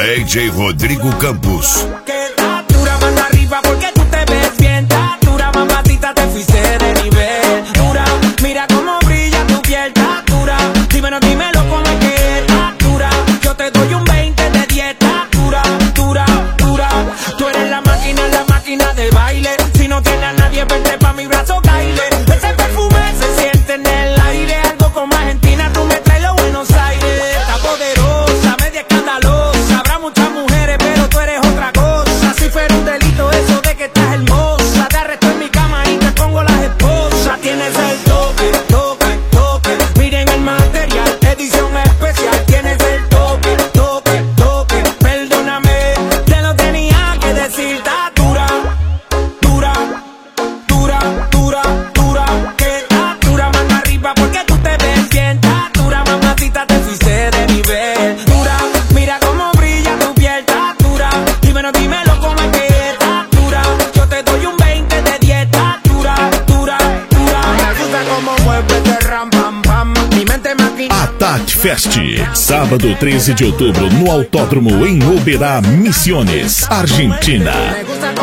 DJ Rodrigo Campos. Dura mano arriba porque tú te ves bien. Dura mamacita, te fuiste de nivel. Dura, mira cómo brilla tu piel. Dura, dímelo cómo es que dura. Yo te doy un 20 de 10. Dura, dura, dura. Tú eres la máquina de baile. Si no tienes a nadie, vente pa' mi brazo, caile. Ese perfume se siente en el aire. Algo como Argentina, tú me traes los Buenos Aires. Está poderosa, media escandalosa. Habrá muchas mujeres, pero tú eres otra cosa. Si fuera un delito eso de que estás hermosa, te arresto en mi cama y te pongo las esposas. Tienes el toque, toque, toque. Miren el material, edición especial. Tienes el toque, toque, toque. Perdóname, te lo tenía que decir. Está dura, dura, dura, dura, dura. Que está dura mano arriba porque tú te ves bien. Está dura mamacita, te fuiste de nivel. Dura, mira cómo brilla tu piel. Está dura, dímelo cómo es que está dura. Yo te doy un 20 de 10. Está dura, dura, dura. Me gusta cómo mueves de ram pam pam. Mi mente maquina. Ataque Fest, sábado 13 de outubro no Autódromo em Oberá, Misiones, Argentina. Me gusta